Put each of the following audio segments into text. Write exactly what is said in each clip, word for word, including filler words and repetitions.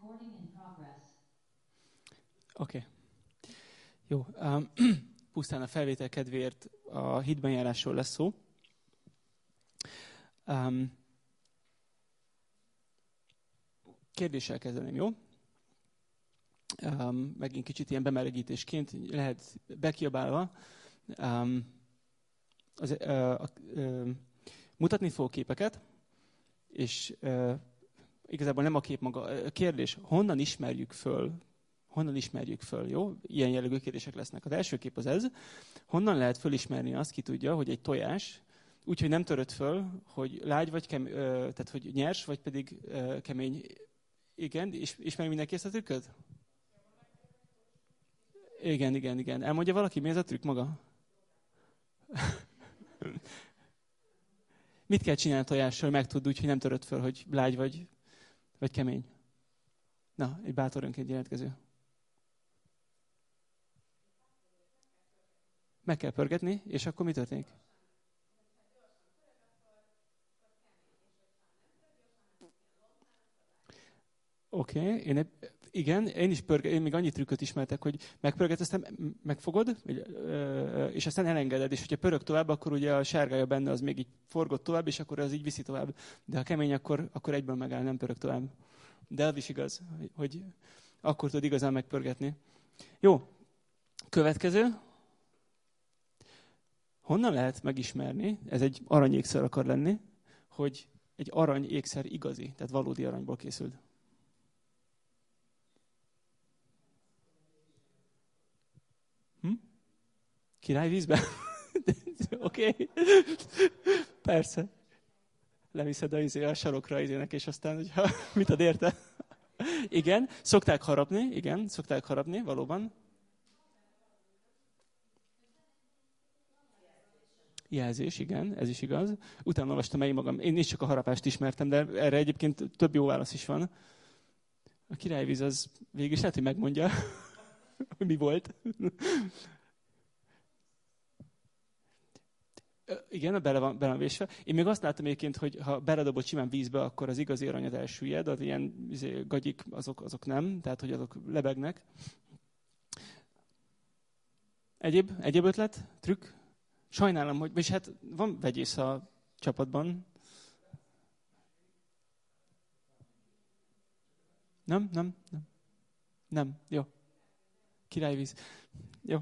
Oké. Okay. Jó. Um, pusztán a felvétel kedvéért a hitben járásról lesz szó. Um, kérdéssel kezdeném, jó? Um, megint kicsit ilyen bemelegítésként lehet bekiabálva. Um, az, uh, uh, mutatni fogok képeket, és uh, igazából nem a kép maga. A kérdés, honnan ismerjük föl, honnan ismerjük föl, jó? Ilyen jellegű kérdések lesznek. Az első kép az ez. Honnan lehet fölismerni azt, ki tudja, hogy egy tojás, úgyhogy nem törött föl, hogy lágy vagy kemény, uh, tehát hogy nyers, vagy pedig uh, kemény. Igen, és ismeri mindenki ezt a trükköt? Igen, igen, igen. Elmondja valaki, mi ez a trükk maga? Mit kell csinálni a tojással, hogy megtudd úgy, hogy nem törött föl, hogy lágy vagy, vagy kemény? Na, egy bátor önként jelentkező. Meg kell pörgetni, és akkor mi történik? Oké, okay, én igen, én is pörge, én még annyi trükköt ismertek, hogy megpörget, aztán megfogod, és aztán elengeded, és hogyha pörög tovább, akkor ugye a sárgája benne az még így forgott tovább, és akkor az így viszi tovább. De ha kemény, akkor, akkor egyből megáll, nem pörög tovább. De az is igaz, hogy akkor tudod igazán megpörgetni. Jó, következő. Honnan lehet megismerni, ez egy aranyékszer akar lenni, hogy egy aranyékszer igazi, tehát valódi aranyból készült? Hm? Királyvízbe? Oké. Okay. Persze. Leviszed a, izé, a sarokra izének, és aztán, hogyha mit ad érte? Igen, szokták harapni, igen, szokták harapni, valóban. Jelzés, igen, ez is igaz. Utána olvastam el magam. Én is csak a harapást ismertem, de erre egyébként több jó válasz is van. A királyvíz az végig is lehet, hogy megmondja, hogy mi volt. Igen, bele van, bele van vésve. Én még azt láttam egyébként, hogy ha beledobod simán vízbe, akkor az igazi aranyat elsüllyed, az ilyen izé, gagyik, azok, azok nem, tehát hogy azok lebegnek. Egyéb, egyéb ötlet, trükk? Sajnálom, hogy, és hát van vegyész a csapatban. Nem, nem, nem. Nem, jó. Királyvíz. Jó.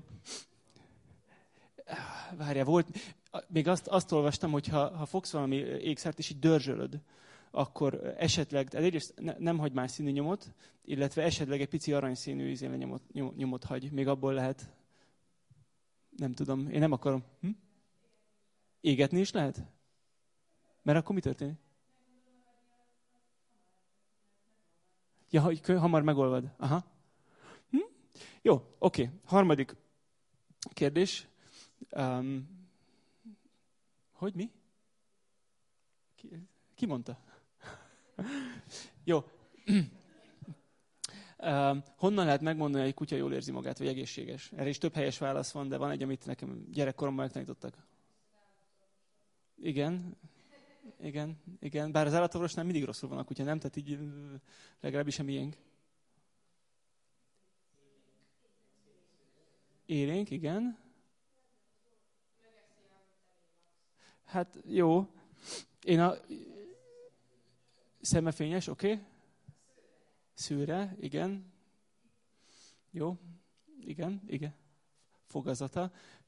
Várjál, volt, még azt, azt olvastam, hogy ha, ha fogsz valami ékszert, és így dörzsölöd, akkor esetleg, egyrészt ne, nem hagy más színű nyomot, illetve esetleg egy pici aranyszínű izéle nyomot, nyomot hagy. Még abból lehet, nem tudom, én nem akarom. Hm? Égetni is lehet? Mert akkor mi történik? Ja, hogy hamar megolvad. Aha. Hm? Jó, oké. Okay. Harmadik kérdés. Um, hogy mi? Ki, ki mondta? Jó. Um, honnan lehet megmondani, hogy egy kutya jól érzi magát, vagy egészséges? Erre is több helyes válasz van, de van egy, amit nekem gyerekkoromban megtanítottak. Igen. Igen, igen. Bár az állatorvosnál mindig rosszul van a kutya, nem? Tehát így legalábbis a miénk. Élénk, igen. Hát jó. Én a... Szemmefényes, oké. Okay. Szőre, igen. Jó. Igen, igen. Fogazata.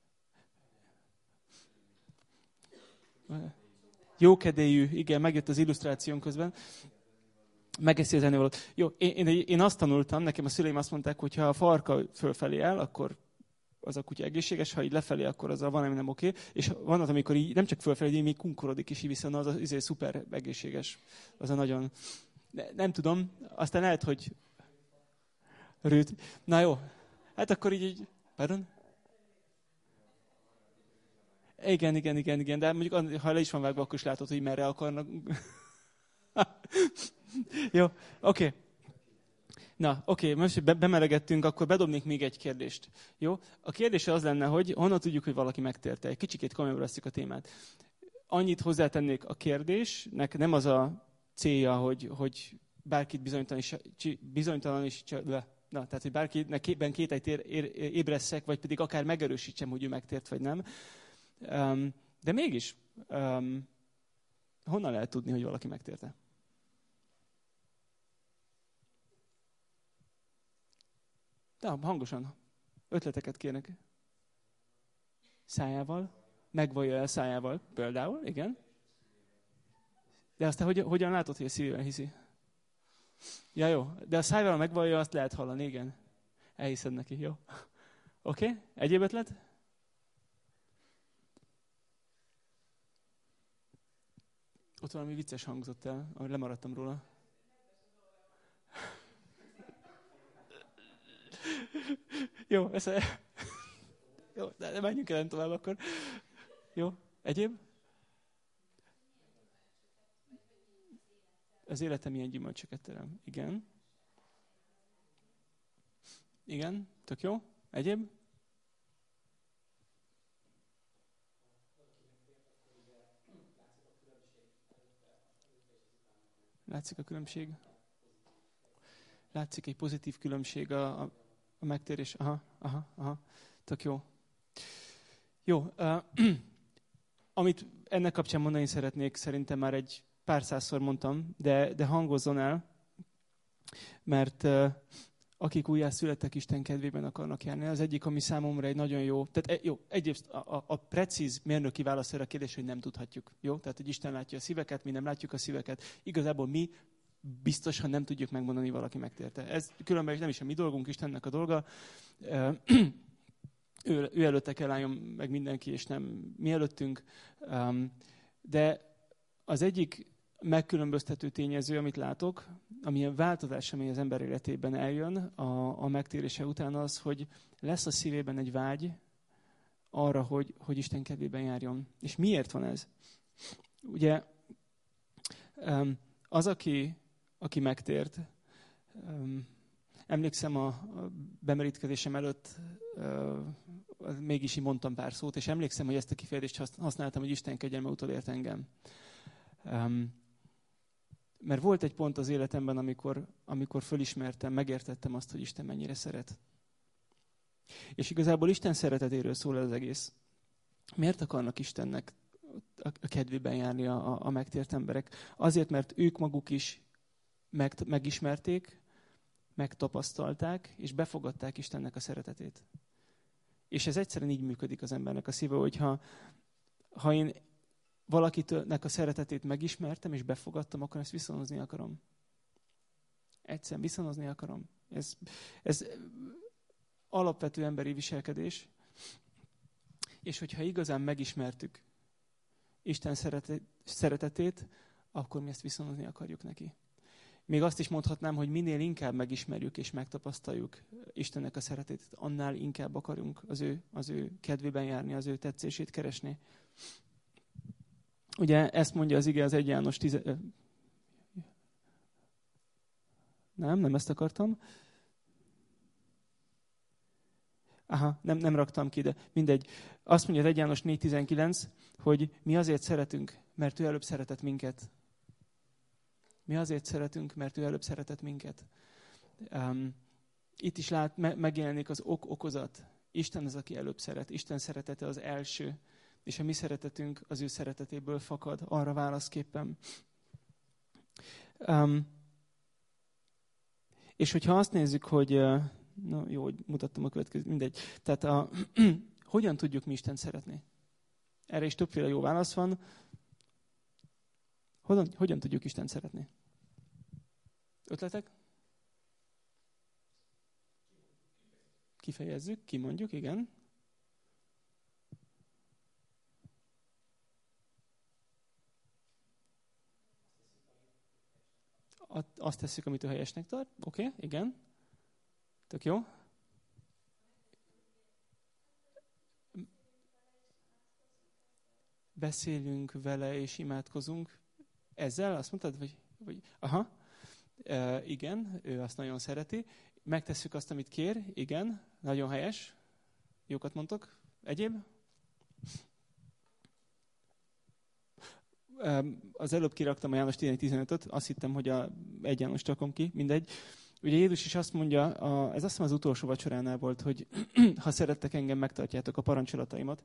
Jókedélyű, igen, megjött az illusztráción közben. Megeszi az ennivalót. Jó, én, én, én azt tanultam, nekem a szüleim azt mondták, hogy ha a farka fölfelé áll, akkor az a kutya egészséges, ha így lefelé, akkor az a van, ami nem oké. És van az, amikor így nem csak fölfelé, így még kunkorodik, és így viszont az az szuper egészséges. Az a nagyon... Ne, nem tudom, aztán lehet, hogy... Rőt. Na jó, hát akkor így... így... Pardon? Igen, igen, igen, igen, de mondjuk ha le is van vágva, akkor is látod, hogy merre akarnak. Jó, oké. Okay. Na, oké, okay, most be- bemelegettünk, akkor bedobnék még egy kérdést. Jó? A kérdés az lenne, hogy honnan tudjuk, hogy valaki megtérte. Egy kicsikét komolyabbra veszik a témát. Annyit hozzátennék a kérdésnek, nem az a célja, hogy, hogy bárkit bizonytalanítsa, na, tehát, hogy bárkinek kételyt ébresszek, vagy pedig akár megerősítsem, hogy ő megtért, vagy nem. Um, de mégis, um, honnan lehet tudni, hogy valaki megtérte? De hangosan, ötleteket kérnek. Szájával, megvallja el szájával, például, igen. De aztán hogy, hogyan látod, hogy a szívében hiszi? Ja, jó. De a szájával megvallja, azt lehet hallani, igen. Elhiszed neki, jó. Oké? Okay. Egyéb ötlet? Ott valami vicces hangzott el, ahogy lemaradtam róla. Jó, ezt... Jó, de menjünk el tovább akkor. Jó, egyéb? Az életem milyen gyümölcsöket terem. Igen. Igen, tök jó. Egyéb? Látszik a különbség? Látszik egy pozitív különbség a, a, a megtérés. Aha, aha, aha. Tök jó. Jó. Uh, amit ennek kapcsán mondani szeretnék, szerintem már egy pár százszor mondtam, de, de hangozzon el, mert uh, akik újjászülettek Isten kedvében akarnak járni. Az egyik, ami számomra egy nagyon jó, tehát jó, egyrészt a, a, a precíz mérnöki válasz erre a kérdés, hogy nem tudhatjuk. Jó? Tehát, hogy Isten látja a szíveket, mi nem látjuk a szíveket. Igazából mi biztosan nem tudjuk megmondani, valaki megtérte. Ez különben nem is a mi dolgunk, Istennek a dolga. Uh, ő, ő előtte kell álljon meg mindenki, és nem mi előttünk. Um, de az egyik megkülönböztető tényező, amit látok, amilyen változás, ami az ember életében eljön a, a megtérése után, az, hogy lesz a szívében egy vágy arra, hogy, hogy Isten kedvében járjon. És miért van ez? Ugye az, aki, aki megtért, emlékszem a, a bemerítkezésem előtt, mégis így mondtam pár szót, és emlékszem, hogy ezt a kifejezést használtam, hogy Isten kegyelme utolért engem. Mert volt egy pont az életemben, amikor, amikor fölismertem, megértettem azt, hogy Isten mennyire szeret. És igazából Isten szeretetéről szól az egész. Miért akarnak Istennek a kedvében járni a, a megtért emberek? Azért, mert ők maguk is meg, megismerték, megtapasztalták, és befogadták Istennek a szeretetét. És ez egyszerűen így működik az embernek a szíve, hogyha ha én valakitnek a szeretetét megismertem, és befogadtam, akkor ezt viszonozni akarom. Egyszerűen viszonozni akarom. Ez, ez alapvető emberi viselkedés. És hogyha igazán megismertük Isten szeretetét, akkor mi ezt viszonozni akarjuk neki. Még azt is mondhatnám, hogy minél inkább megismerjük és megtapasztaljuk Istennek a szeretetét, annál inkább akarunk az ő, az ő kedvében járni, az ő tetszését keresni. Ugye ezt mondja az ige az egy János tíz... Nem, nem ezt akartam. Aha, nem, nem raktam ki, de mindegy. Azt mondja az egy János négy tizenkilenc, hogy mi azért szeretünk, mert ő előbb szeretett minket. Mi azért szeretünk, mert ő előbb szeretett minket. Um, itt is lát, me, megjelenik az ok-okozat. Isten az, aki előbb szeret. Isten szeretete az első. És a mi szeretetünk az ő szeretetéből fakad, arra válaszképpen. Um, és hogyha azt nézzük, hogy... Uh, no, jó, hogy mutattam a következőt, mindegy. Tehát a, hogyan tudjuk mi Istent szeretni? Erre is többféle jó válasz van. Hogyan, hogyan tudjuk Istent szeretni? Ötletek? Kifejezzük, kimondjuk, igen. Azt tesszük, amit ő helyesnek tart. Oké, okay, igen. Tök jó. Beszélünk vele és imádkozunk. Ezzel azt mondtad? Vagy, vagy, aha. E, igen, ő azt nagyon szereti. Megtesszük azt, amit kér. Igen, nagyon helyes. Jókat mondtok. Egyéb? az előbb kiraktam a János tizenegy tizenötöt, azt hittem, hogy a egy Jánost rakom ki, mindegy. Ugye Jézus is azt mondja, a, ez azt hiszem az utolsó vacsoránál volt, hogy ha szerettek engem, megtartjátok a parancsolataimat.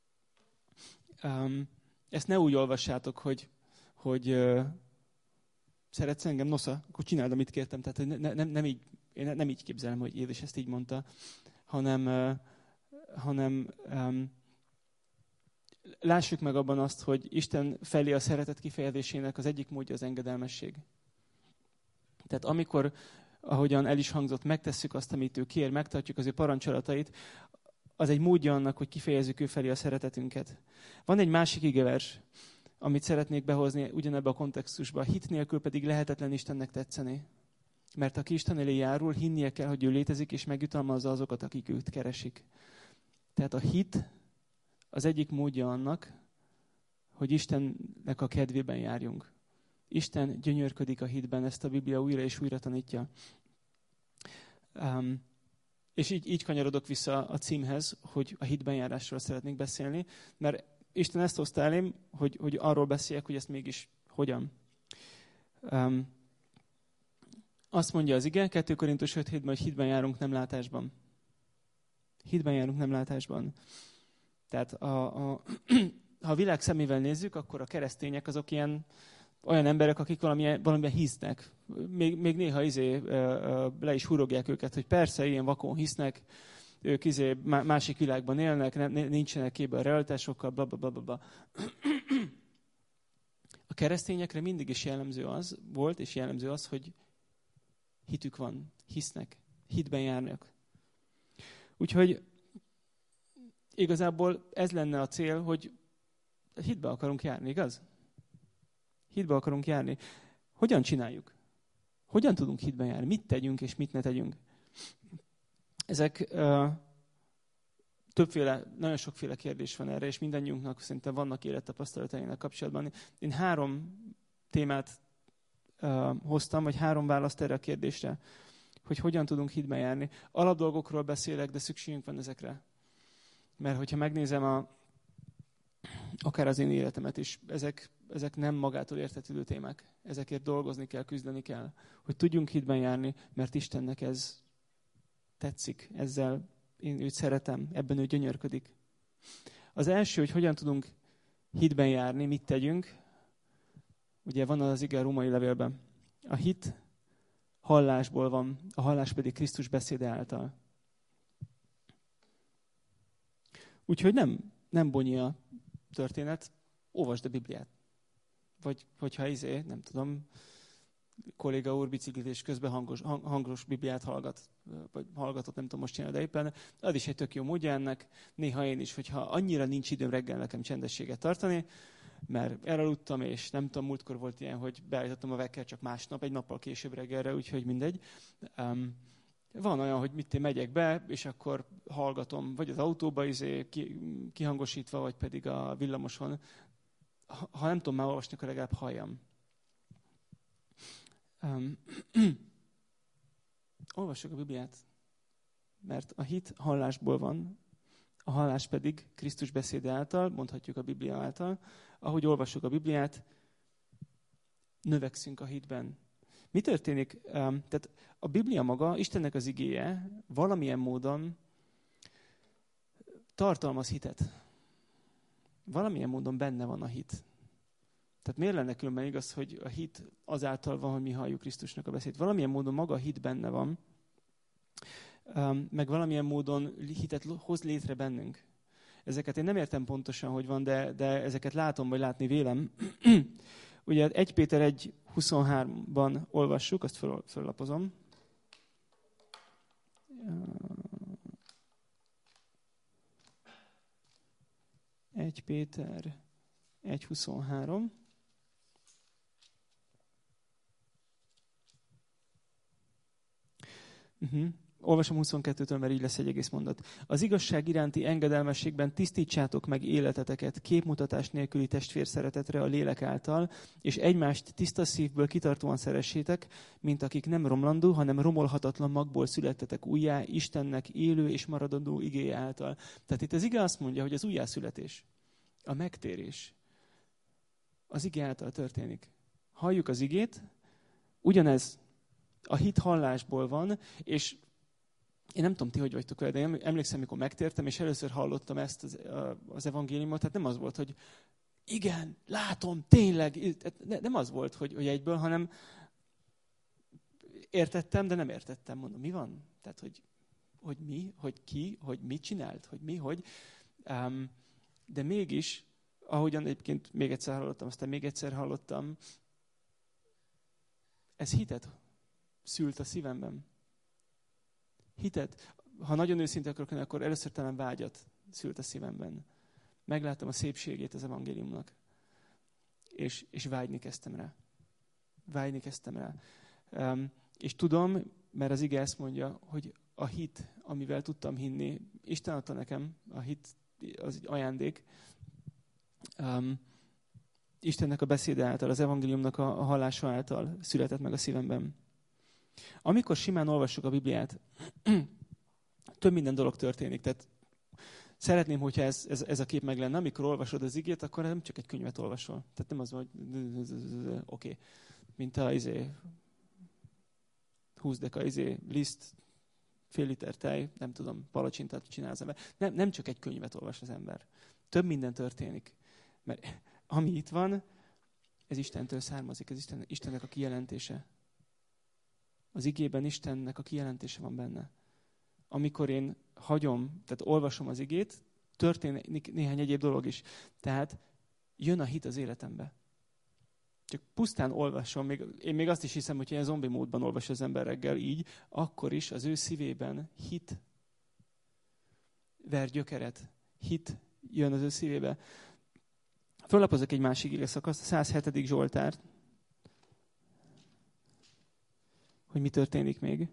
Um, ezt ne úgy olvassátok, hogy, hogy uh, szeretsz engem, nosza, akkor csináld, amit kértem. Tehát ne, nem, nem, így, én nem így képzelem, hogy Jézus ezt így mondta, hanem, uh, hanem um, lássuk meg abban azt, hogy Isten felé a szeretet kifejezésének az egyik módja az engedelmesség. Tehát amikor, ahogyan el is hangzott, megtesszük azt, amit ő kér, megtartjuk az ő parancsolatait, az egy módja annak, hogy kifejezzük ő felé a szeretetünket. Van egy másik igevers, amit szeretnék behozni ugyanebbe a kontextusba. Hit nélkül pedig lehetetlen Istennek tetszeni. Mert aki Isten elé járul, hinnie kell, hogy ő létezik, és megjutalmazza azokat, akik őt keresik. Tehát a hit az egyik módja annak, hogy Istennek a kedvében járjunk. Isten gyönyörködik a hitben, ezt a Biblia újra és újra tanítja. Um, és így, így kanyarodok vissza a címhez, hogy a hitben járásról szeretnék beszélni, mert Isten ezt hozta elém, hogy, hogy arról beszéljek, hogy ezt mégis hogyan. Um, azt mondja az ige, kettő Korintus öt hétben, hogy hitben járunk, nem látásban. Hitben járunk, nem látásban. Tehát a, a, ha a világ szemével nézzük, akkor a keresztények azok ilyen olyan emberek, akik valamilyen, valamilyen hisznek. Még, még néha izé, le is hurogják őket, hogy persze, ilyen vakon hisznek, ők izé, másik világban élnek, nem, nincsenek képbe a realitásokkal, bla, bla, bla, bla. A keresztényekre mindig is jellemző az volt, és jellemző az, hogy hitük van, hisznek, hitben járnak. Úgyhogy igazából ez lenne a cél, hogy hitbe akarunk járni, igaz? Hitbe akarunk járni. Hogyan csináljuk? Hogyan tudunk hitben járni? Mit tegyünk és mit ne tegyünk? Ezek uh, többféle, nagyon sokféle kérdés van erre, és mindannyiunknak szerintem vannak élettapasztalatainak kapcsolatban. Én három témát uh, hoztam, vagy három választ erre a kérdésre, hogy hogyan tudunk hitben járni. Alapdolgokról beszélek, de szükségünk van ezekre. Mert hogyha megnézem a, akár az én életemet is, ezek, ezek nem magától értetődő témák. Ezekért dolgozni kell, küzdeni kell, hogy tudjunk hitben járni, mert Istennek ez tetszik. Ezzel én őt szeretem, ebben ő gyönyörködik. Az első, hogy hogyan tudunk hitben járni, mit tegyünk. Ugye van az ige a római levélben. A hit hallásból van, a hallás pedig Krisztus beszéde által. Úgyhogy nem, nem bonyi a történet, olvasd a Bibliát. Vagy hogyha izé, nem tudom, kolléga úr biciklizés közben hangos, hangos Bibliát hallgat, vagy hallgatott, nem tudom most csinálni, de éppen az is egy tök jó módja ennek. Néha én is, hogyha annyira nincs időm reggel nekem csendességet tartani, mert elaludtam, és nem tudom, múltkor volt ilyen, hogy beállítottam a vekker csak másnap, egy nappal később reggelre, úgyhogy mindegy. Um, van olyan, hogy mit én megyek be, és akkor hallgatom, vagy az autóba izé, kihangosítva, vagy pedig a villamoson. Ha, ha nem tudom már olvasni, akkor legalább halljam. Um, olvassuk a Bibliát, mert a hit hallásból van, a hallás pedig Krisztus beszéde által, mondhatjuk a Biblia által. Ahogy olvassuk a Bibliát, növekszünk a hitben. Mi történik? Um, tehát a Biblia maga, Istennek az igéje valamilyen módon tartalmaz hitet. Valamilyen módon benne van a hit. Tehát miért lenne különben igaz, hogy a hit azáltal van, hogy mi halljuk Krisztusnak a beszédet? Valamilyen módon maga a hit benne van, um, meg valamilyen módon hitet hoz létre bennünk. Ezeket én nem értem pontosan, hogy van, de, de ezeket látom, vagy látni vélem. Ugye egy Péter egy huszonháromban olvassuk, azt föl, föllapozom. egy Péter egy huszonhárom. Uh-huh. Olvasom huszonkettőtől, mert így lesz egy egész mondat. Az igazság iránti engedelmességben tisztítsátok meg életeteket képmutatás nélküli testvérszeretetre a lélek által, és egymást tiszta szívből kitartóan szeressétek, mint akik nem romlandó, hanem romolhatatlan magból születtetek újjá, Istennek élő és maradandó igéje által. Tehát itt az ige azt mondja, hogy az újjászületés, a megtérés, az ige által történik. Halljuk az igét, ugyanez a hit hallásból van, és én nem tudom, ti hogy vagytok vele, de emlékszem, mikor megtértem, és először hallottam ezt az, az evangéliumot, tehát nem az volt, hogy igen, látom, tényleg, nem az volt, hogy, hogy egyből, hanem értettem, de nem értettem. Mondom, mi van? Tehát, hogy, hogy mi, hogy ki, hogy mit csinált, hogy mi, hogy. Um, de mégis, ahogyan egyébként még egyszer hallottam, aztán még egyszer hallottam, ez hitet szült a szívemben. Hitet. Ha nagyon őszinte akarok lenni, akkor először talán vágyat szült a szívemben. Megláttam a szépségét az evangéliumnak. És, és vágyni kezdtem rá. Vágyni kezdtem rá. Um, és tudom, mert az ige ezt mondja, hogy a hit, amivel tudtam hinni, Isten adta nekem, a hit az egy ajándék. Um, Istennek a beszéde által, az evangéliumnak a, a hallása által született meg a szívemben. Amikor simán olvassuk a Bibliát, több minden dolog történik. Tehát szeretném, hogyha ez, ez, ez a kép meg lenne. Amikor olvasod az igét, akkor nem csak egy könyvet olvasol. Tehát nem az, hogy oké, okay. Mint a izé, húsz deka izé, liszt, fél liter tej, nem tudom, palacsintát csinál az ember. Nem, nem csak egy könyvet olvas az ember. Több minden történik. Mert ami itt van, ez Istentől származik, ez Isten, Istennek a kijelentése. Az igében Istennek a kijelentése van benne. Amikor én hagyom, tehát olvasom az igét, történik néhány egyéb dolog is. Tehát jön a hit az életembe. Csak pusztán olvasom, még, én még azt is hiszem, hogy ilyen zombi módban olvas az ember reggel így, akkor is az ő szívében hit ver gyökeret. Hit jön az ő szívébe. Föllapozok egy másik ige szakaszt, a száz hetedik Zsoltárt, hogy mi történik még.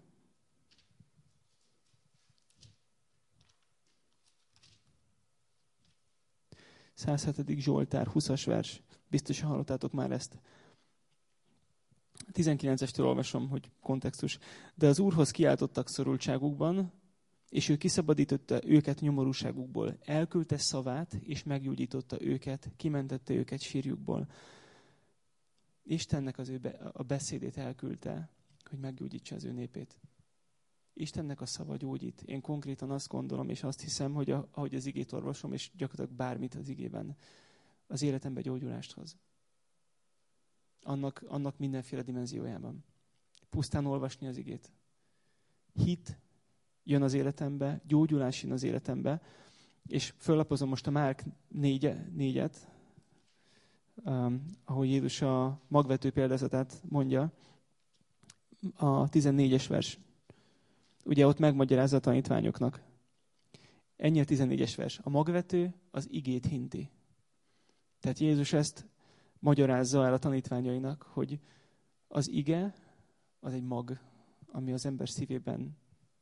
száz hetedik Zsoltár, huszas vers. Biztosan hallottátok már ezt. tizenkilencestől olvasom, hogy kontextus. De az Úrhoz kiáltottak szorultságukban, és ő kiszabadította őket nyomorúságukból. Elküldte szavát, és meggyógyította őket, kimentette őket sírjukból. Istennek az ő be, a beszédét elküldte, hogy meggyógyítsa az ő népét. Istennek a szava gyógyít. Én konkrétan azt gondolom, és azt hiszem, hogy a, ahogy az igét olvasom, és gyakorlatilag bármit az igében, az életembe gyógyulást hoz. Annak, annak mindenféle dimenziójában. Pusztán olvasni az igét. Hit jön az életembe, gyógyulás jön az életembe, és föllapozom most a Márk négy, négyet, um, ahol Jézus a magvető példázatát mondja, a tizennégyes vers. Ugye ott megmagyarázza a tanítványoknak. Ennyi a tizennégyes vers. A magvető az igét hinti. Tehát Jézus ezt magyarázza el a tanítványainak, hogy az ige az egy mag, ami az ember szívében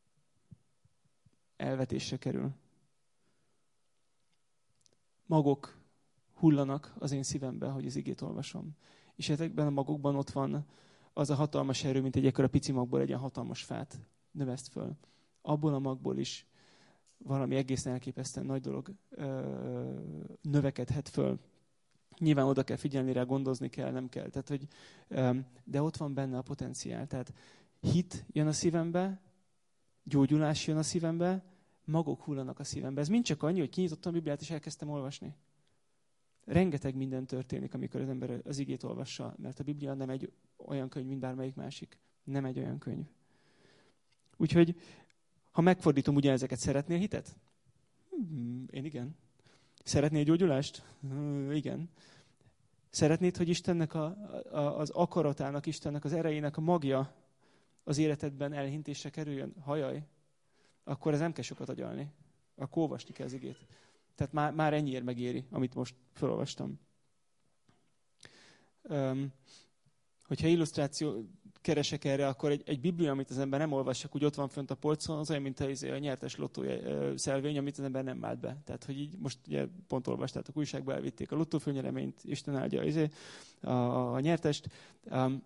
elvetésre kerül. Magok hullanak az én szívembe, hogy az igét olvasom. És ezekben a magokban ott van az a hatalmas erő, mint egy ekkora pici magból egy ilyen hatalmas fát növeszt föl. Abból a magból is valami egészen elképesztően nagy dolog ö, növekedhet föl. Nyilván oda kell figyelni rá, gondozni kell, nem kell. Tehát, hogy, ö, de ott van benne a potenciál. Tehát hit jön a szívembe, gyógyulás jön a szívembe, magok hullanak a szívembe. Ez mind csak annyi, hogy kinyitottam a Bibliát és elkezdtem olvasni. Rengeteg minden történik, amikor az ember az igét olvassa, mert a Biblia nem egy olyan könyv, mint bármelyik másik. Nem egy olyan könyv. Úgyhogy, ha megfordítom, ugye ezeket, szeretnél hitet? Hmm, én igen. Szeretnél gyógyulást? Hmm, igen. Szeretnéd, hogy Istennek a, a, az akaratának, Istennek az erejének a magja az életedben elhintésre kerüljön? Hajaj. Akkor ez nem kell sokat agyalni. Akkor olvasni kell az igét. Tehát már, már ennyiért megéri, amit most felolvastam. Um, hogyha illusztráció keresek erre, akkor egy, egy biblia, amit az ember nem olvas, csak úgy ott van fönt a polcon, az olyan, mint a, a nyertes lottó szelvény, amit az ember nem vált be. Tehát, hogy így most ugye pont olvastátok, újságba elvitték a lottófőnyereményt, Isten áldja izé, a, a, a nyertest. Um,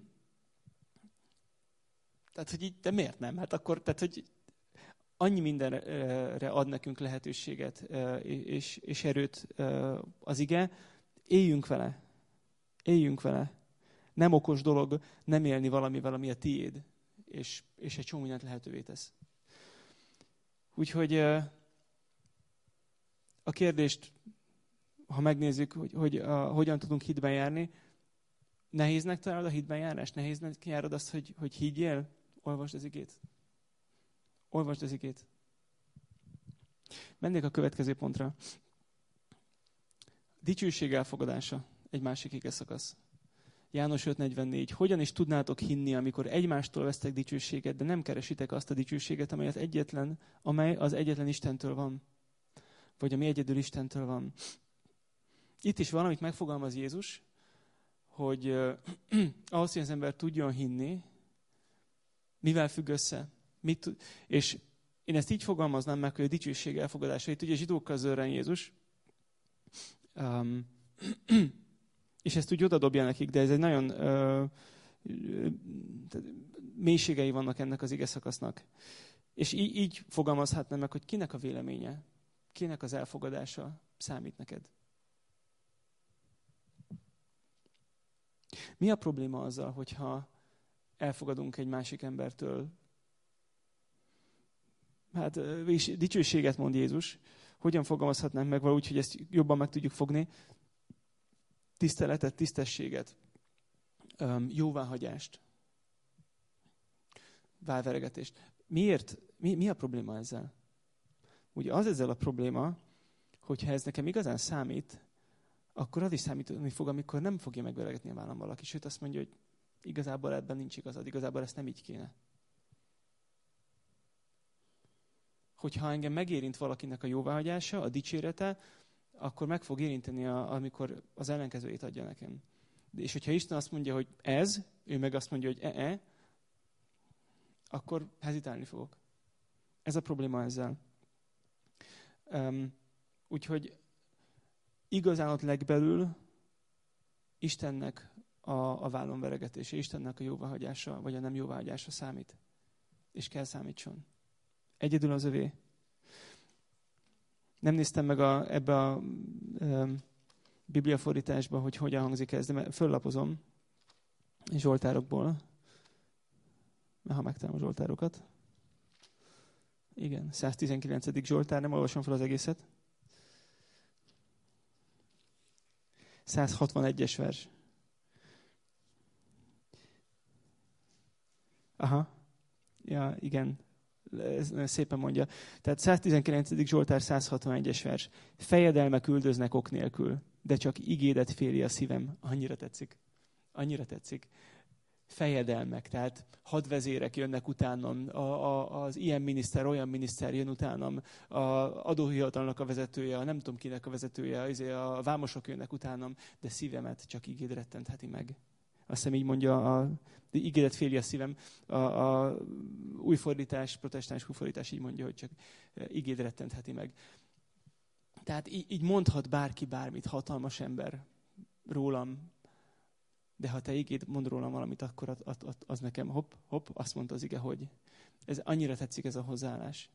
tehát, hogy így, de miért nem? Hát akkor, tehát, hogy annyi mindenre ad nekünk lehetőséget és, és erőt az ige, éljünk vele. Éljünk vele. Nem okos dolog nem élni valamivel, ami a tiéd, és, és egy csomó mindent lehetővé tesz. Úgyhogy a kérdést, ha megnézzük, hogy, hogy a, hogyan tudunk hitben járni, nehéznek találod a hitben járást? Nehéznek járod azt, hogy, hogy higgyél? Olvasd az igét. Olvasd az igét. Mennék a következő pontra. Dicsőség elfogadása. Egy másik ige szakasz. János öt negyvennégy. Hogyan is tudnátok hinni, amikor egymástól vesztek dicsőséget, de nem keresitek azt a dicsőséget, amely az egyetlen, amely az egyetlen Istentől van? Vagy ami egyedül Istentől van? Itt is valamit megfogalmaz Jézus, hogy uh, ahhoz, hogy az ember tudjon hinni, mivel függ össze? Mit tud, és én ezt így fogalmaznám meg, hogy a dicsőség elfogadása. Itt ugye zsidókkal zörren Jézus, um, és ezt úgy odadobja nekik, de ez egy nagyon uh, mélységei vannak ennek az ige szakasznak. És így, így fogalmazhatnám meg, hogy kinek a véleménye, kinek az elfogadása számít neked. Mi a probléma azzal, hogyha elfogadunk egy másik embertől? Hát dicsőséget mond Jézus. Hogyan fogalmazhatnánk meg valahogy, hogy ezt jobban meg tudjuk fogni? Tiszteletet, tisztességet, jóváhagyást, válveregetést. Miért? Mi, mi a probléma ezzel? Ugye az ezzel a probléma, hogyha ez nekem igazán számít, akkor az is számítani fog, amikor nem fogja megveregetni a vállam valaki. Sőt, azt mondja, hogy igazából ebben nincs igazad, igazából ezt nem így kéne. Hogyha engem megérint valakinek a jóváhagyása, a dicsérete, akkor meg fog érinteni, a, amikor az ellenkezőjét adja nekem. És hogyha Isten azt mondja, hogy ez, ő meg azt mondja, hogy e-e, akkor hezitálni fogok. Ez a probléma ezzel. Um, úgyhogy igazán ott legbelül Istennek a, a vállon veregetése, Istennek a jóváhagyása, vagy a nem jóváhagyása számít. És kell számítson. Egyedül az övé. Nem néztem meg a, ebbe a um, bibliafordításba, hogy hogyan hangzik ez, de föllapozom Zsoltárokból. Ha megtalálom a Zsoltárokat. Igen, száztizenkilencedik Zsoltár, nem olvasom fel az egészet. százhatvanegyes vers. Aha. Ja, igen. Ez szépen mondja. Tehát száztizenkilencedik Zsoltár százhatvanegyes vers. Fejedelmek üldöznek ok nélkül, de csak igédet féli a szívem. Annyira tetszik. Annyira tetszik. Fejedelmek, tehát hadvezérek jönnek utánam, a, a, az ilyen miniszter, olyan miniszter jön utánam, a adóhivatalnak a vezetője, a nem tudom kinek a vezetője, a vámosok jönnek utánam, de szívemet csak igéd rettentheti meg. Azt hiszem így mondja, a, igédet féli a szívem, a, a új fordítás, protestáns új fordítás így mondja, hogy csak igéd rettentheti meg. Tehát így, így mondhat bárki bármit, hatalmas ember rólam, de ha te igéd mond rólam valamit, akkor az, az, az nekem hopp, hopp, azt mondta az ige, hogy ez annyira tetszik ez a hozzáállás.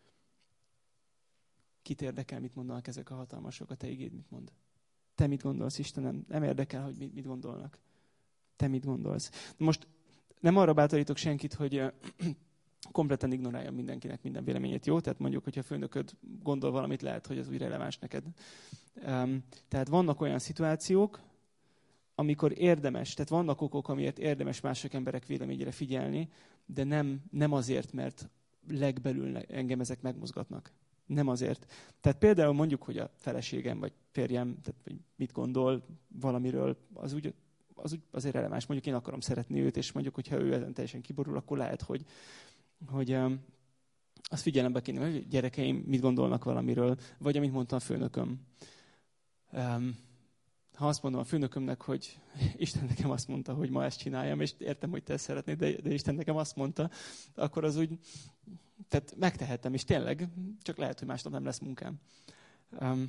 Kit érdekel, mit mondanak ezek a hatalmasok, a te igéd mit mond? Te mit gondolsz, Istenem? Nem érdekel, hogy mit, mit gondolnak. Te mit gondolsz? Most nem arra bátorítok senkit, hogy kompletten ignorálja mindenkinek minden véleményét, jó? Tehát mondjuk, hogyha a főnököd gondol valamit, lehet, hogy az úgy releváns neked. Um, tehát vannak olyan szituációk, amikor érdemes, tehát vannak okok, amiért érdemes mások emberek véleményére figyelni, de nem, nem azért, mert legbelül engem ezek megmozgatnak. Nem azért. Tehát például mondjuk, hogy a feleségem, vagy férjem, tehát, hogy mit gondol valamiről, az úgy, az úgy azért releváns. Mondjuk én akarom szeretni őt, és mondjuk, hogyha ő ezen teljesen kiborul, akkor lehet, hogy, hogy um, azt figyelembe kéne, hogy gyerekeim mit gondolnak valamiről, vagy amit mondtam a főnököm. Um, Ha azt mondom a főnökömnek, hogy Isten nekem azt mondta, hogy ma ezt csináljam, és értem, hogy te ezt szeretnéd, de, de Isten nekem azt mondta, akkor az úgy, tehát megtehetem, és tényleg, csak lehet, hogy másnap nem lesz munkám. Um,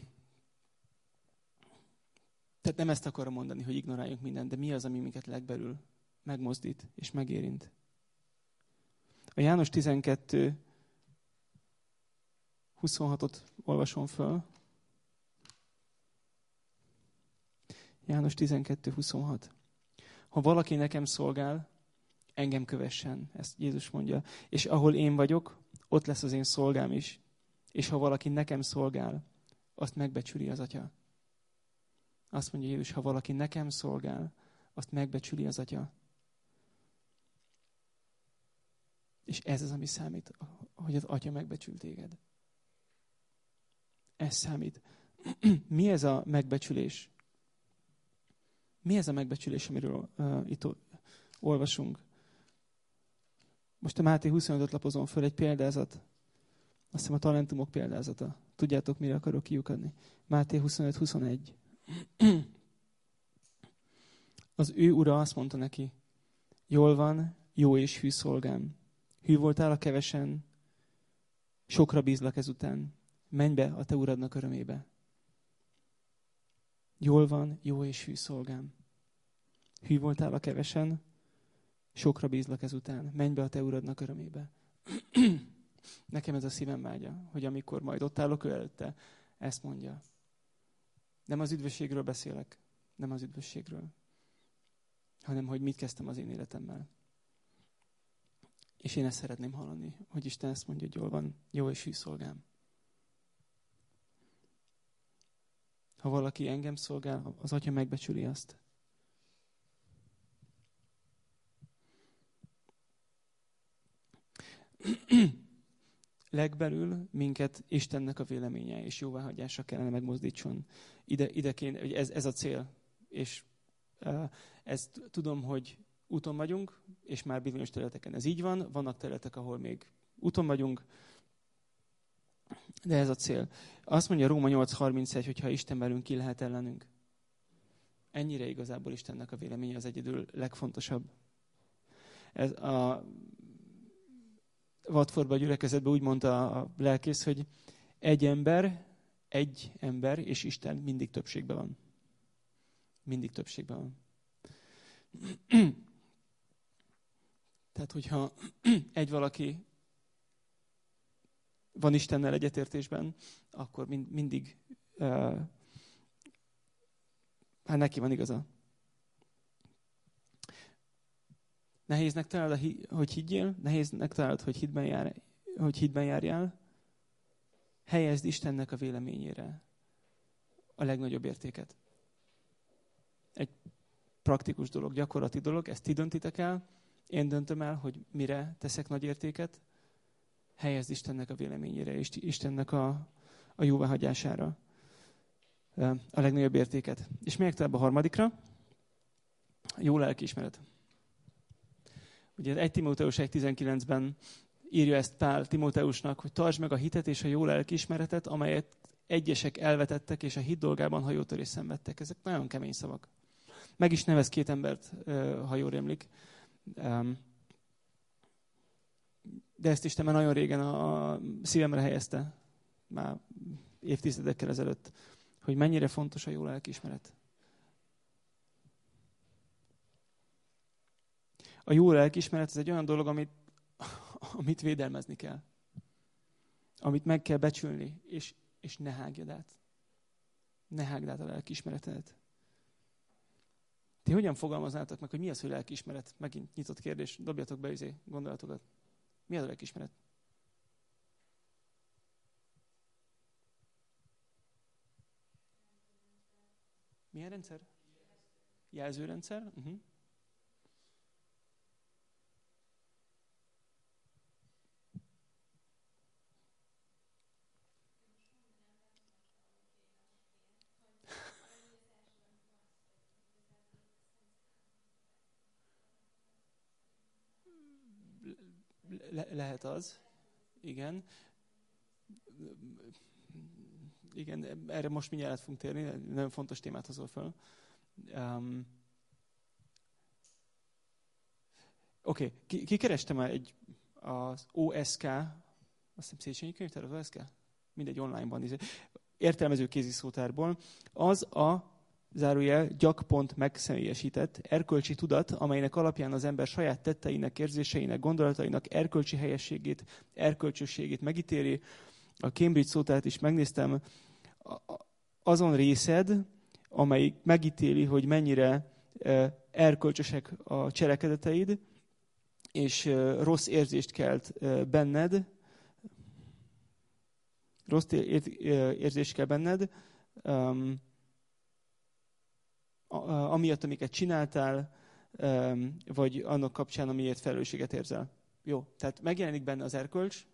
tehát nem ezt akarom mondani, hogy ignoráljunk mindent, de mi az, ami minket legbelül megmozdít és megérint. A János tizenkettő huszonhatot olvasom föl. János tizenkettő huszonhat. Ha valaki nekem szolgál, engem kövessen. Ezt Jézus mondja. És ahol én vagyok, ott lesz az én szolgám is. És ha valaki nekem szolgál, azt megbecsüli az Atya. Azt mondja Jézus, ha valaki nekem szolgál, azt megbecsüli az Atya. És ez az, ami számít, hogy az Atya megbecsül téged. Ez számít. Mi ez a megbecsülés? Mi ez a megbecsülés, amiről uh, itt olvasunk? Most a Máté huszonötöt lapozom föl, egy példázat. Azt hiszem a talentumok példázata. Tudjátok, mire akarok kiukadni? Máté huszonöt huszonegy. Az ő ura azt mondta neki, jól van, jó és hű szolgám. Hű voltál a kevesen, sokra bízlak ezután. Menj be a te uradnak örömébe. Jól van, jó és hű szolgám. Hű voltál a kevesen, sokra bízlak ezután. Menj be a te uradnak örömébe. Nekem ez a szívem vágya, hogy amikor majd ott állok ő előtte, ezt mondja. Nem az üdvösségről beszélek, nem az üdvösségről, hanem hogy mit kezdtem az én életemmel. És én ezt szeretném hallani, hogy Isten ezt mondja, hogy jól van, jó és hű szolgám. Ha valaki engem szolgál, az Atya megbecsüli azt. Legbelül minket Istennek a véleménye és jóváhagyása kellene megmozdítson. Ide, ide kéne, ez, ez a cél. És uh, ezt tudom, hogy úton vagyunk, és már bizonyos területeken ez így van. Vannak területek, ahol még úton vagyunk, de ez a cél. Azt mondja Róma nyolc harmincegy, hogy ha Isten velünk, ki lehet ellenünk. Ennyire igazából Istennek a véleménye az egyedül legfontosabb. Ez a Watfordban, a gyülekezetben úgy mondta a lelkész, hogy egy ember, egy ember, és Isten mindig többségben van. Mindig többségben van. Tehát, hogyha egy valaki van Istennel egyetértésben, akkor mind, mindig uh, hát neki van igaza. Nehéznek találod, hogy higgyél, nehéznek találod, hogy hitben, jár, hogy hitben járjál. Helyezd Istennek a véleményére a legnagyobb értéket. Egy praktikus dolog, gyakorlati dolog, ezt ti döntitek el, én döntöm el, hogy mire teszek nagy értéket. Helyezd Istennek a véleményére, és Istennek a, a jóváhagyására a legnagyobb értéket. És megyek tovább a harmadikra, a jó lelkiismeret. Ugye egy Timóteus egy tizenkilencben írja ezt Pál Timóteusnak, hogy tartsd meg a hitet és a jó lelkiismeretet, amelyet egyesek elvetettek, és a hit dolgában hajótörést szenvedtek. Ezek nagyon kemény szavak. Meg is nevez két embert, ha jól rémlik. De ezt Isten már nagyon régen a szívemre helyezte, már évtizedekkel ezelőtt, hogy mennyire fontos a jó lelkiismeret. A jó lelkiismeret ez egy olyan dolog, amit, amit védelmezni kell. Amit meg kell becsülni, és, és ne hágjad át. Ne hágd át a lelkiismeretedet. Ti hogyan fogalmaznátok meg, hogy mi az, hogy lelkiismeret? Megint nyitott kérdés, dobjatok be izé gondolatokat. Mi az a lelkiismeret? Milyen rendszer? Jelzőrendszer? Uh-huh. Le- lehet az. Igen. Igen, erre most mindjárt fogunk térni, nagyon fontos témát hozol fel. Um, Oké, okay. Ki, kikerestem egy az o es ká, azt hiszem Széchenyi könyvtár, az o es ká? Mindegy, online-ban. Értelmező kéziszótárból. Az a zárójel gyak.meg megszemélyesített erkölcsi tudat, amelynek alapján az ember saját tetteinek, érzéseinek, gondolatainak erkölcsi helyességét, erkölcsösségét megítéli. A Cambridge szótárat is megnéztem. Azon részed, amelyik megítéli, hogy mennyire erkölcsösek a cselekedeteid, és rossz érzést kelt benned, rossz érzést kell benned, um, amiatt, amiket csináltál, um, vagy annak kapcsán, amiért felelősséget érzel. Jó, tehát megjelenik benne az erkölcs,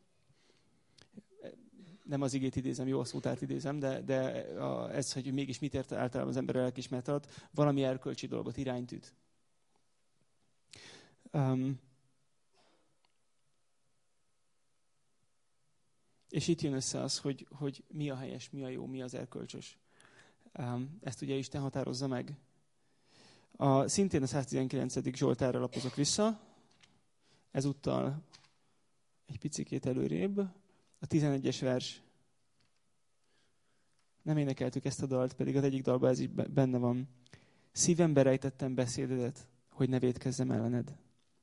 nem az igét idézem, jó, a szótárt idézem, de, de a, ez, hogy mégis mit ért általában az ember lelkiismeret alatt, valami erkölcsi dolgot, irányt üt. Um, és itt jön össze az, hogy, hogy mi a helyes, mi a jó, mi az erkölcsös. Um, ezt ugye Isten határozza meg. A, szintén a száztizenkilencedik Zsoltárra lapozok vissza, ezúttal egy picikét előrébb. A tizenegyes vers. Nem énekeltük ezt a dalt, pedig az egyik dalban ez is benne van. Szívembe rejtettem beszédedet, hogy ne vétkezzem ellened.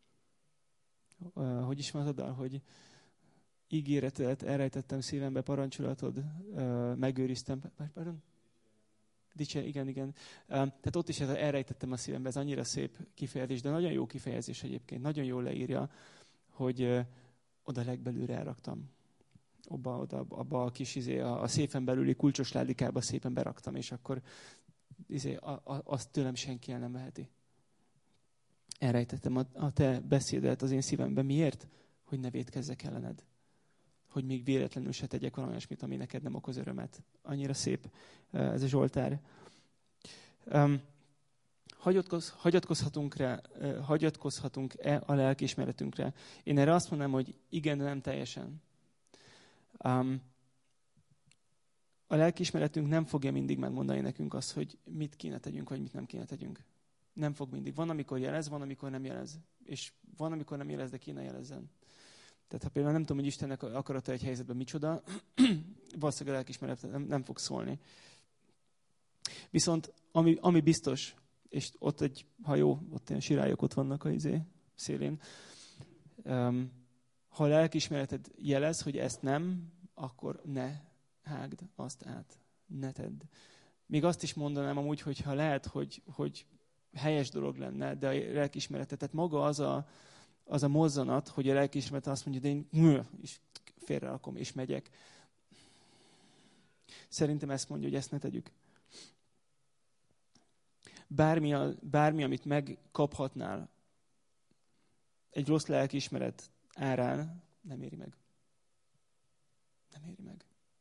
Uh, hogy is van az a dal, hogy ígéretet elrejtettem szívembe, parancsolatod, uh, megőriztem. Pardon? Dicsér, igen, igen. Uh, tehát ott is ez a, elrejtettem a szívembe, ez annyira szép kifejezés, de nagyon jó kifejezés egyébként. Nagyon jól leírja, hogy uh, oda legbelülre elraktam. Abba, oda, abba a kis izé, a, a szépen belüli kulcsos ládikába szépen beraktam, és akkor izé, a, a, azt tőlem senki el nem veheti. Elrejtettem a, a te beszédet az én szívemben. Miért? Hogy ne vétkezzek ellened. Hogy még véletlenül se tegyek valami olyasmit, ami neked nem okoz örömet. Annyira szép ez a Zsoltár. Um, hagyatkoz, hagyatkozhatunk-e, hagyatkozhatunk-e a lelkiismeretünkre? Én erre azt mondanám, hogy igen, de nem teljesen. Um, a lelkiismeretünk nem fogja mindig megmondani nekünk azt, hogy mit kéne tegyünk, vagy mit nem kéne tegyünk. Nem fog mindig. Van, amikor jelez, van, amikor nem jelez. És van, amikor nem jelez, de kéne jelezzen. Tehát ha például nem tudom, hogy Istennek akarata egy helyzetben micsoda, valószínűleg a lelkiismeret nem, nem fog szólni. Viszont ami, ami biztos, és ott egy hajó, ott ilyen sirályok ott vannak a izé, szélén, um, ha a lelkiismereted jelez, hogy ezt nem, akkor ne hágd azt át. Ne tedd. Még azt is mondanám amúgy, hogyha lehet, hogy, hogy helyes dolog lenne, de a lelkiismeretet, tehát maga az a, az a mozzanat, hogy a lelkiismeret azt mondja, de én és félrerakom, és megyek. Szerintem ezt mondja, hogy ezt ne tegyük. Bármi, a, bármi amit megkaphatnál egy rossz lelkiismeret árán, nem éri meg. Nem éri meg.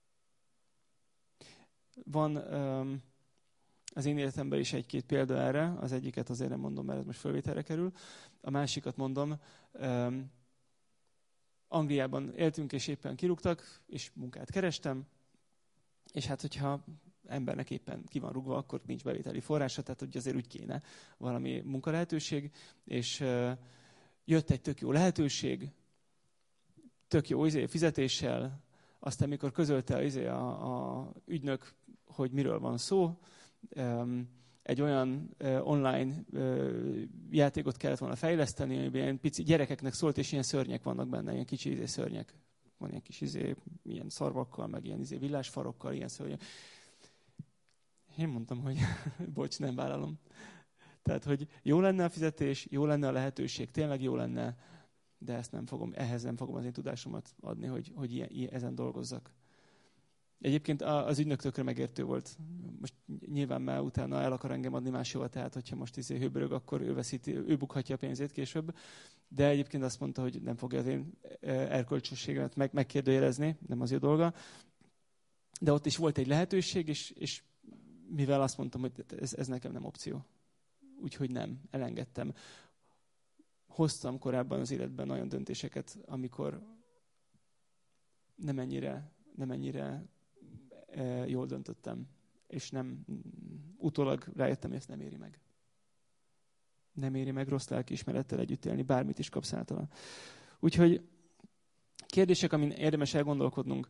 Van um, az én életemben is egy-két példa erre, az egyiket azért nem mondom, mert ez most fölvételre kerül. A másikat mondom, um, Angliában éltünk, és éppen kirúgtak, és munkát kerestem, és hát, hogyha embernek éppen ki van rúgva, akkor nincs bevételi forrása, tehát hogy azért úgy kéne valami munkalehetőség, és uh, jött egy tök jó lehetőség, tök jó izé, fizetéssel, aztán mikor közölte izé, a, a ügynök, hogy miről van szó, um, egy olyan uh, online uh, játékot kellett volna fejleszteni, amiben ilyen pici gyerekeknek szólt, és ilyen szörnyek vannak benne, ilyen kicsi izé, szörnyek. Van ilyen kis izé, ilyen szarvakkal, meg ilyen izé, villásfarokkal, ilyen szörnyek. Én mondtam, hogy bocs, nem vállalom. Tehát, hogy jó lenne a fizetés, jó lenne a lehetőség, tényleg jó lenne, de ezt nem fogom, ehhez nem fogom az én tudásomat adni, hogy, hogy ilyen, ilyen, ezen dolgozzak. Egyébként az ügynök tökre megértő volt. Most nyilván már utána el akar engem adni máshova, tehát hogyha most izé hőbörög, akkor ő veszíti, ő bukhatja a pénzét később. De egyébként azt mondta, hogy nem fogja az én erkölcsösségemet meg, megkérdőjelezni, nem az ő dolga. De ott is volt egy lehetőség, és, és mivel azt mondtam, hogy ez, ez nekem nem opció. Úgyhogy nem, elengedtem. Hoztam korábban az életben olyan döntéseket, amikor nem ennyire, nem ennyire e, jól döntöttem, és nem utólag rájöttem, hogy ezt nem éri meg. Nem éri meg rossz lelkiismerettel együtt élni, bármit is kapsz általa. Úgyhogy kérdések, amin érdemes elgondolkodnunk.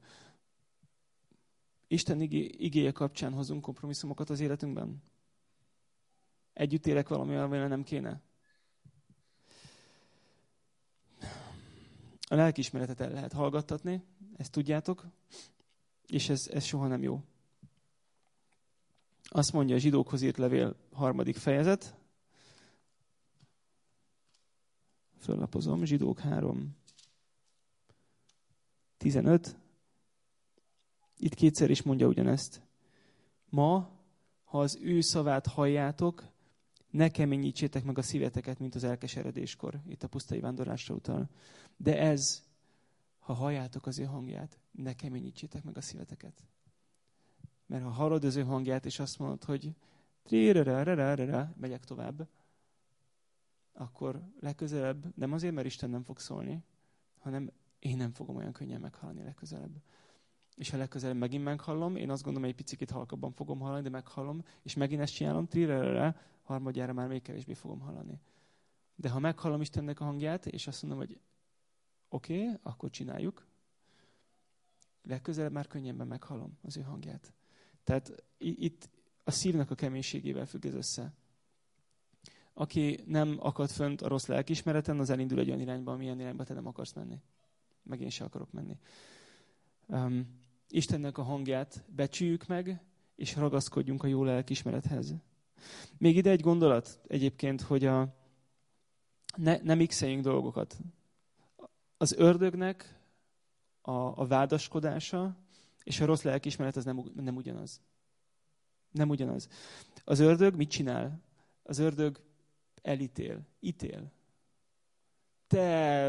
Isten igéje kapcsán hozunk kompromisszumokat az életünkben? Együtt élek valamivel, amivel nem kéne? A lelkiismeretet el lehet hallgattatni, ezt tudjátok, és ez, ez soha nem jó. Azt mondja a zsidókhoz írt levél harmadik fejezet. Föllapozom, zsidók három tizenöt. Itt kétszer is mondja ugyanezt. Ma, ha az ő szavát halljátok, ne keményítsétek meg a szíveteket, mint az elkeseredéskor. Itt a pusztai vándorlásra utal. De ez, ha halljátok az ő hangját, ne keményítsétek meg a szíveteket. Mert ha hallod az ő hangját, és azt mondod, hogy megyek tovább, akkor legközelebb nem azért, mert Isten nem fog szólni, hanem én nem fogom olyan könnyen meghallani legközelebb. És ha legközelebb megint meghallom, én azt gondolom, hogy egy picit halkabban fogom hallani, de meghallom, és megint ezt csinálom, trirerere, harmadjára már még kevésbé fogom hallani. De ha meghallom Istennek a hangját, és azt mondom, hogy oké, okay, akkor csináljuk, legközelebb már könnyebben meghallom az ő hangját. Tehát itt a szívnek a keménységével függ ez össze. Aki nem akad fönt a rossz lelkiismereten, az elindul egy olyan irányba, amilyen irányba te nem akarsz menni. Meg én se akarok menni. Um, Istennek a hangját becsüljük meg, és ragaszkodjunk a jó lelkiismerethez. Még ide egy gondolat egyébként, hogy a, ne, nem x-eljünk dolgokat. Az ördögnek a, a vádaskodása és a rossz lelkiismeret az nem, nem ugyanaz. Nem ugyanaz. Az ördög mit csinál? Az ördög elítél, ítél. Te...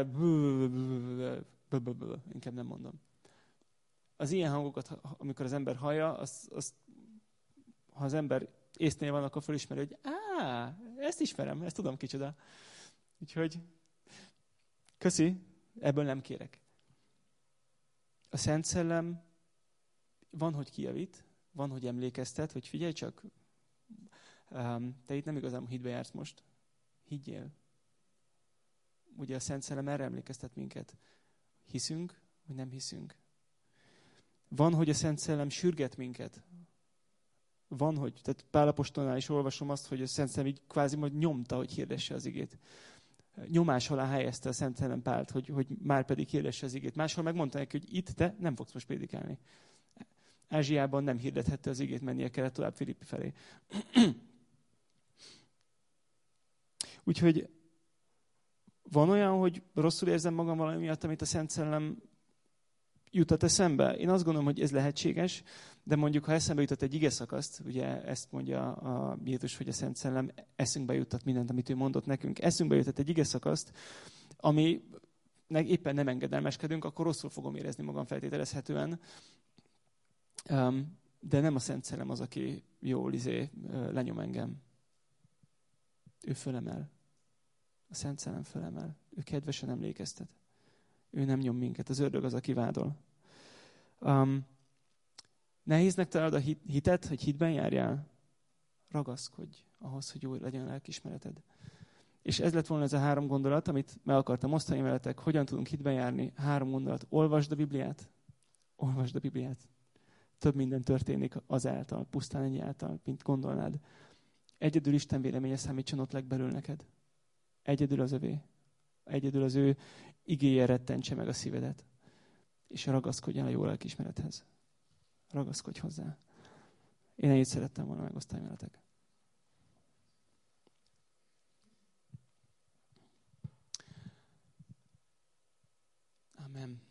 Inkább nem mondom. Az ilyen hangokat, amikor az ember hallja, az, az, ha az ember észnél van, akkor felismeri, hogy á, ezt ismerem, ezt tudom kicsoda. Úgyhogy köszi, ebből nem kérek. A Szent Szellem van, hogy kijavít, van, hogy emlékeztet, hogy figyelj csak, te itt nem igazán hitbe jársz most. Higgyél. Ugye a Szent Szellem erre emlékeztet minket. Hiszünk, vagy nem hiszünk. Van, hogy a Szent Szellem sürget minket. Van, hogy, tehát Pál apostolnál is olvasom azt, hogy a Szent Szellem így kvázi majd nyomta, hogy hirdesse az igét. Nyomás alá helyezte a Szent Szellem Pált, hogy, hogy már pedig hirdesse az igét. Máshol megmondta neki, hogy itt te nem fogsz most prédikálni. Ázsiában nem hirdethette az igét, mennie kellett tovább Filippi felé. Úgyhogy van olyan, hogy rosszul érzem magam valami miatt, amit a Szent Szellem jutott eszembe. Én azt gondolom, hogy ez lehetséges, de mondjuk, ha eszembe jutott egy ige szakaszt, ugye ezt mondja a Jézus, hogy a Szent Szellem eszünkbe juttat mindent, amit ő mondott nekünk. Eszünkbe jutott egy ige szakaszt, ami éppen nem engedelmeskedünk, akkor rosszul fogom érezni magam feltételezhetően. De nem a Szent Szellem az, aki jól izé, lenyom engem. Ő fölemel. A Szent Szellem fölemel. Ő kedvesen emlékeztet. Ő nem nyom minket. Az ördög az, aki vádol. Um, nehéznek találod a hit, hitet, hogy hitben járjál? Ragaszkodj ahhoz, hogy jó legyen a lelkiismereted. És ez lett volna ez a három gondolat, amit meg akartam osztani veletek. Hogyan tudunk hitben járni? Három gondolat. Olvasd a Bibliát. Olvasd a Bibliát. Több minden történik azáltal, pusztán ennyi által, mint gondolnád. Egyedül Isten véleménye számítson ott legbelül neked. Egyedül az övé. Egyedül az ő igéje rettentse meg a szívedet. És ragaszkodj el a jó lelkiismerethez. Ragaszkodj hozzá. Én ennyit szerettem volna megosztani veletek. Amen.